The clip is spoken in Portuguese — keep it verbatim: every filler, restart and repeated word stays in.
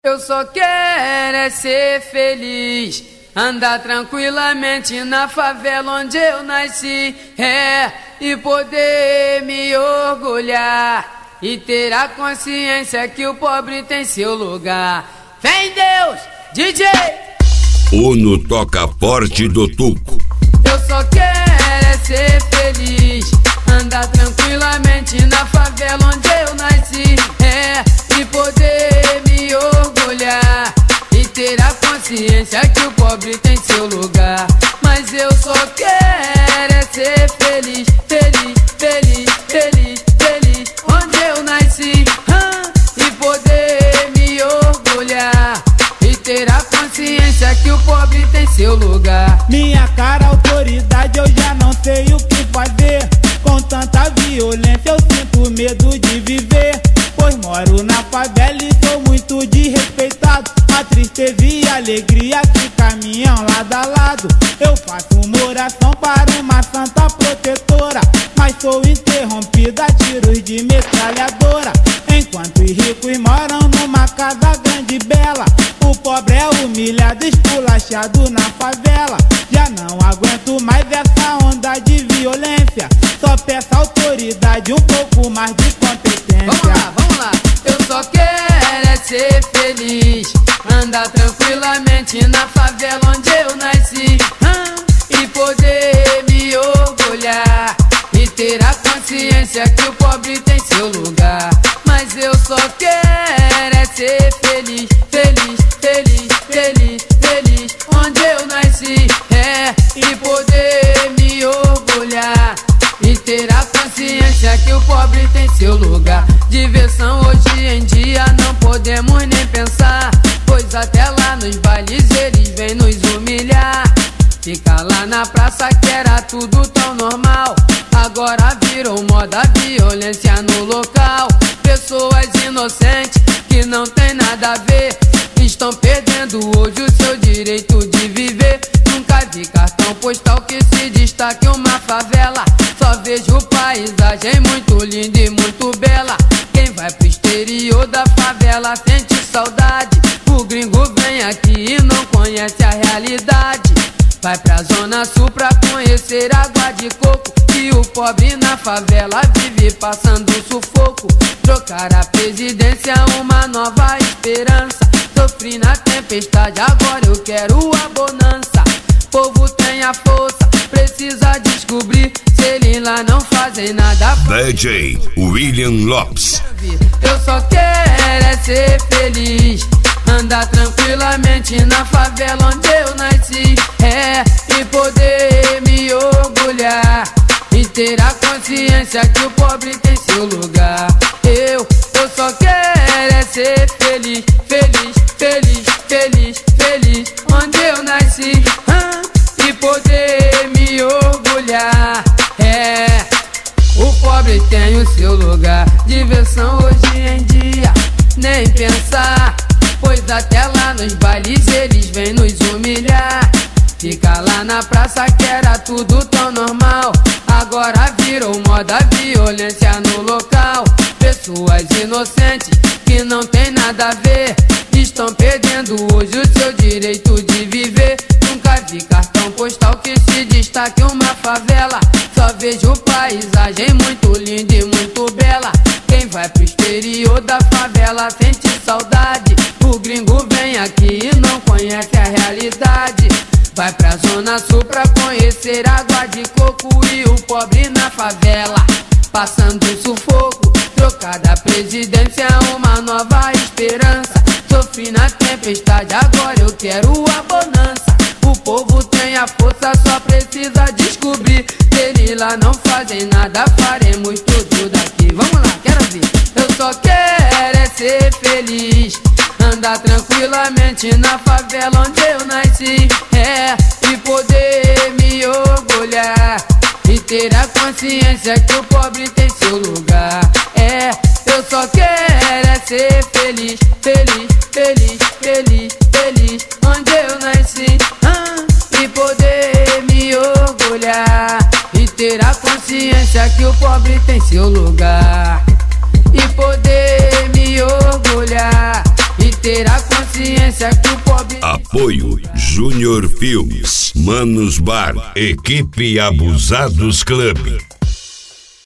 Eu só quero é ser feliz, andar tranquilamente na favela onde eu nasci, é, e poder me orgulhar e ter a consciência que o pobre tem seu lugar. Vem Deus, D J! Uno toca forte do Tuco. Eu só quero é ser feliz, andar tranquilamente na favela onde eu nasci, é, e poder me orgulhar e ter a consciência que o pobre tem seu lugar. Mas eu só quero é ser feliz, feliz, feliz, feliz, feliz onde eu nasci, ah, e poder me orgulhar e ter a consciência que o pobre tem seu lugar. Minha cara, autoridade, eu já não sei o que fazer. Com tanta violência eu sinto medo de viver, pois moro na favela e sou muito desrespeitado. A tristeza e a alegria que caminham lado a lado. Eu faço uma oração para uma santa protetora, mas sou interrompida a tiros de metralhadora. Enquanto os ricos moram numa casa grande e bela, o pobre é humilhado, esculachado na favela. Já não aguento mais essa onda de violência, só peço autoridade, um pouco mais de competência. Vamos lá, vamos lá. Eu só quero é ser feliz, andar tranquilamente na favela onde eu nasci, ah, e poder me orgulhar e ter a consciência que o pobre tem seu lugar. Mas eu só quero é ser feliz, feliz, feliz, feliz, feliz onde eu nasci, é, e poder me orgulhar e ter a consciência que o pobre tem seu lugar. Diversão hoje em dia não podemos nem pensar, pois até lá nos bailes eles vêm nos humilhar. Fica lá na praça que era tudo tão normal, agora virou moda violência no local. Pessoas inocentes que não tem nada a ver estão perdendo hoje o seu direito de viver. Nunca vi cartão postal que se destaque uma favela, só vejo paisagem muito linda e muito bela. Quem vai pro exterior da favela sente saudade, o gringo vem aqui e não conhece a realidade. Vai pra zona sul pra conhecer água de coco, e o pobre na favela vive passando sufoco. Trocar a presidência, uma nova esperança. Sofri na tempestade, agora eu quero a bonança. Povo tem a força, precisa descobrir se eles lá não fazem nada. D J William Lopes. Eu só quero é ser feliz, andar tranquilamente na favela onde eu nasci, é, e poder me orgulhar e ter a consciência que o pobre tem seu lugar. Eu, eu só quero é ser feliz, feliz, feliz, feliz, feliz onde eu nasci, ah, e poder me orgulhar, é, o pobre tem o seu lugar. Diversão hoje em dia, nem pensar, pois até lá nos bailes eles vêm nos humilhar. Fica lá na praça que era tudo tão normal, agora virou moda violência no local. Pessoas inocentes que não tem nada a ver estão perdendo hoje o seu direito de viver. Nunca vi cartão postal que se destaque uma favela, só vejo paisagem muito linda e muito bela. Quem vai pro exterior da favela sente saudade, o gringo vem aqui e não conhece a realidade. Vai pra zona sul pra conhecer água de coco, e o pobre na favela passando sufoco. Trocada a presidência, uma nova esperança. Sofri na tempestade, agora eu quero a bonança. O povo tem a força, só precisa descobrir se eles lá não fazem nada, faremos tudo daqui. Vamos lá, quero ver. Eu só quero é ser feliz, andar tranquilamente na favela onde eu nasci, é, e poder me orgulhar e ter a consciência que o pobre tem seu lugar. É, eu só quero é ser feliz, feliz, feliz, feliz, feliz onde eu nasci, ah, e poder me orgulhar e ter a consciência que o pobre tem seu lugar. E poder me orgulhar e ter a consciência que o pobre... Apoio Júnior Filmes, Manos Bar, Equipe Abusados Club.